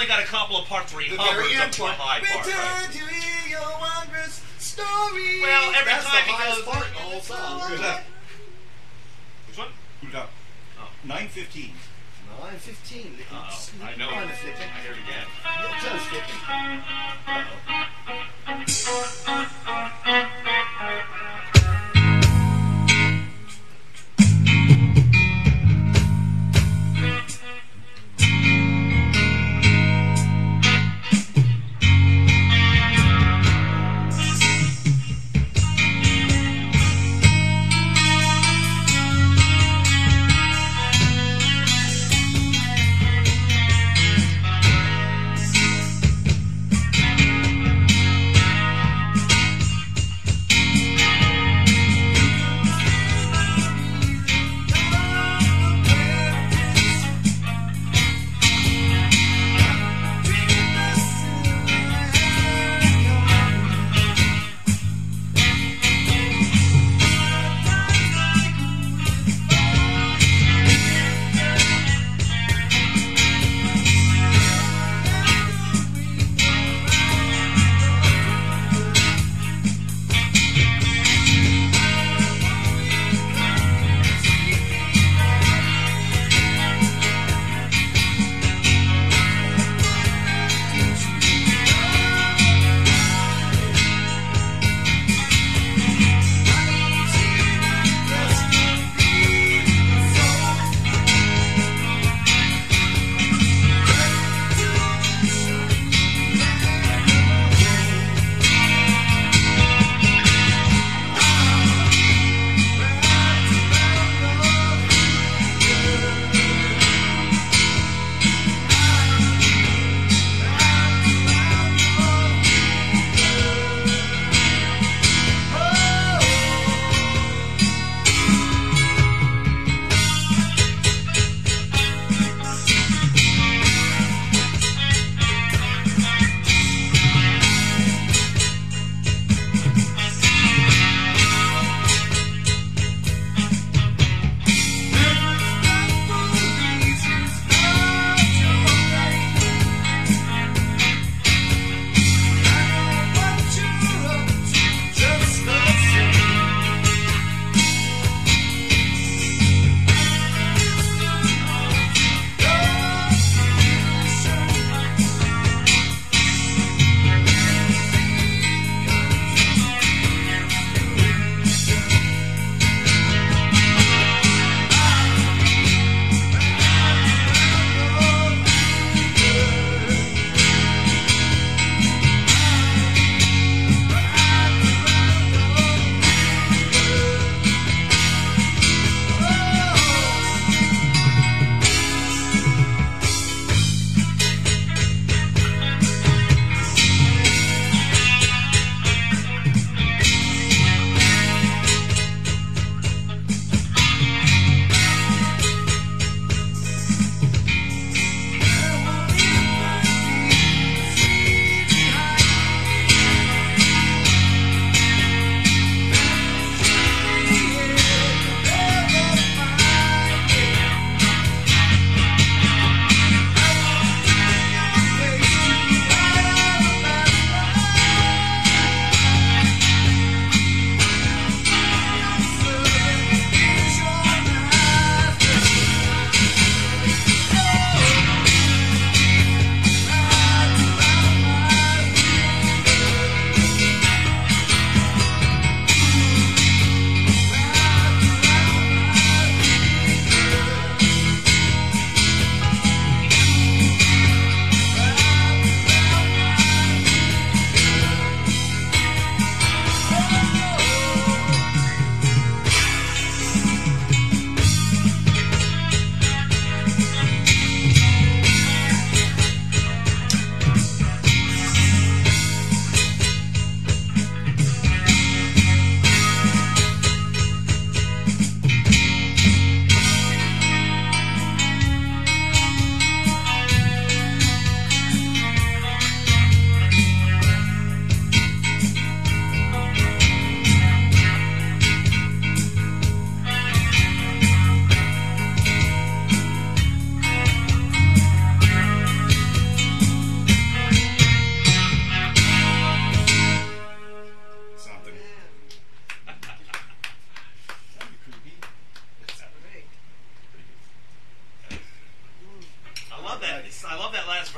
got a couple of parts where he The hovers very up end to a high part. Return Right? to hear your wondrous story. Well, every That's time the he highest goes- part in the whole song. Who's that? Which one? Who's that? Oh. 9:15. 9:15. I know. Kind of flipping. I hear it again. Your toes flipping. I love that last